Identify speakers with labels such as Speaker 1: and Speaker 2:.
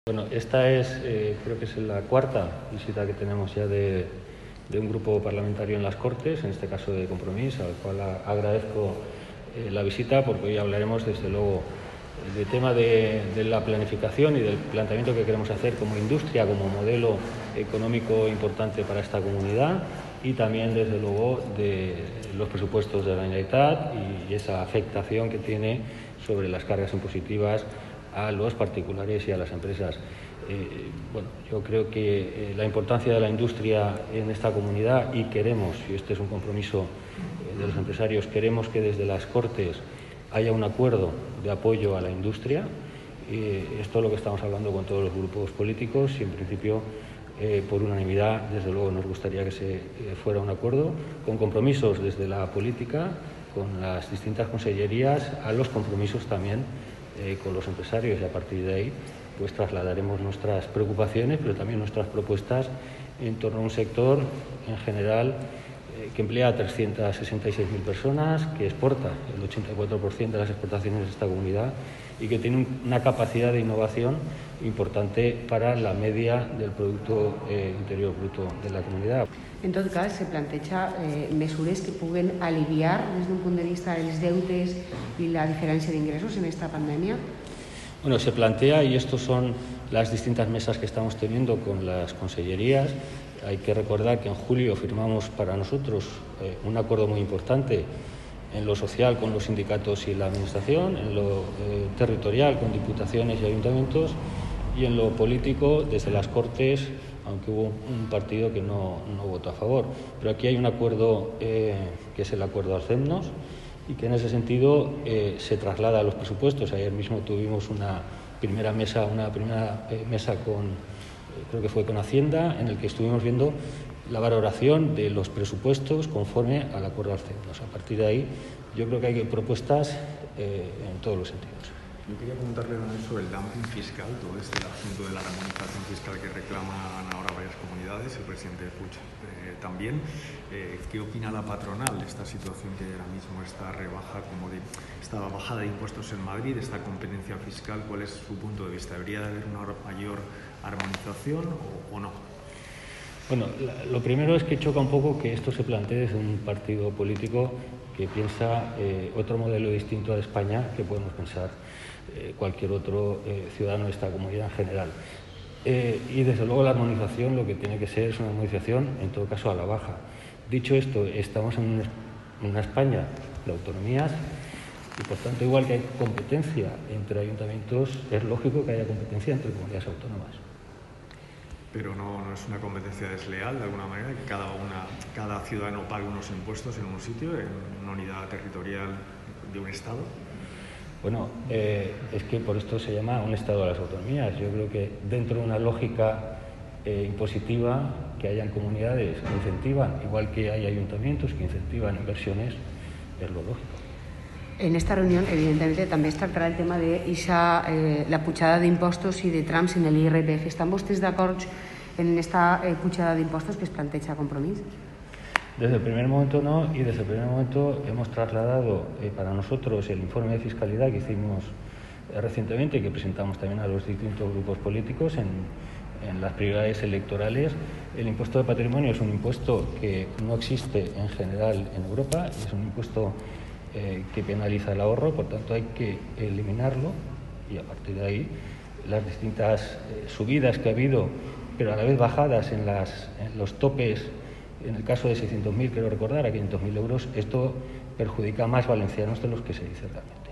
Speaker 1: Bueno, esta es, creo que es la cuarta visita que tenemos ya de un grupo parlamentario en las Cortes, en este caso de Compromís, al cual agradezco la visita, porque hoy hablaremos desde luego del tema de la planificación y del planteamiento que queremos hacer como industria, como modelo económico importante para esta comunidad, y también desde luego de los presupuestos de la Generalitat y esa afectación que tiene sobre las cargas impositivas a los particulares y a las empresas. Bueno, yo creo que la importancia de la industria en esta comunidad, y queremos, y este es un compromiso de los empresarios, queremos que desde las Cortes haya un acuerdo de apoyo a la industria. Esto es lo que estamos hablando con todos los grupos políticos y en principio por unanimidad, desde luego, nos gustaría que se fuera un acuerdo con compromisos desde la política, con las distintas consellerías, a los compromisos también con los empresarios, y a partir de ahí pues trasladaremos nuestras preocupaciones, pero también nuestras propuestas en torno a un sector en general que emplea a 366.000 personas, que exporta el 84% de las exportaciones de esta comunidad y que tiene una capacidad de innovación importante para la media del Producto Interior Bruto de la comunitat.
Speaker 2: En tot cas, se planteja mesures que puguen aliviar des d'un punt de vista els deutes i la diferència d'ingressos en esta pandèmia?
Speaker 1: Bueno, se plantea, y estos son las distintas mesas que estamos teniendo con las consellerías. Hay que recordar que en julio firmamos para nosotros un acuerdo muy importante en lo social con los sindicatos y la administración, en lo territorial con diputaciones y ayuntamientos, y en lo político desde las Cortes, aunque hubo un partido que no votó a favor. Pero aquí hay un acuerdo que es el acuerdo Alcemnos, y que en ese sentido se traslada a los presupuestos. Ayer mismo tuvimos una primera mesa con, creo que fue con Hacienda, en el que estuvimos viendo la valoración de los presupuestos conforme al acuerdo Alcemnos. A partir de ahí, yo creo que hay propuestas en todos los sentidos.
Speaker 3: Yo quería preguntarle sobre el dumping fiscal, todo este asunto de la armonización fiscal que reclaman ahora varias comunidades, el presidente Puig también. ¿Qué opina la patronal de esta situación que ahora mismo está esta bajada de impuestos en Madrid, esta competencia fiscal? ¿Cuál es su punto de vista? ¿Debería de haber una mayor armonización o no?
Speaker 1: Bueno, lo primero es que choca un poco que esto se plantee desde un partido político que piensa otro modelo distinto a España que podemos pensar cualquier otro ciudadano de esta comunidad en general. Y desde luego la armonización lo que tiene que ser es una armonización, en todo caso, a la baja. Dicho esto, estamos en una España de autonomías y, por tanto, igual que hay competencia entre ayuntamientos, es lógico que haya competencia entre comunidades autónomas.
Speaker 3: Pero no es una competencia desleal, de alguna manera, que cada ciudadano pague unos impuestos en un sitio, en una unidad territorial de un Estado.
Speaker 1: Bueno, es que por esto se llama un Estado de las autonomías. Yo creo que dentro de una lógica impositiva, que hayan comunidades que incentivan, igual que hay ayuntamientos que incentivan inversiones, es lo lógico.
Speaker 2: En esta reunión, evidentemente, també es tractarà el tema de la pujada d'impostos i de trams en l'IRPF. ¿Estan vostès d'acord en esta pujada d'impostos que es planteja Compromís?
Speaker 1: Desde el primer momento no, y desde el primer momento hemos trasladado para nosotros el informe de fiscalidad que hicimos recientemente y que presentamos también a los distintos grupos políticos en las prioridades electorales. El impuesto de patrimonio es un impuesto que no existe en general en Europa, es un impuesto que penaliza el ahorro, por tanto hay que eliminarlo, y a partir de ahí las distintas subidas que ha habido, pero a la vez bajadas en los topes, en el caso de 600.000, quiero recordar, a 500.000 euros, esto perjudica a más valencianos de los que se dice realmente.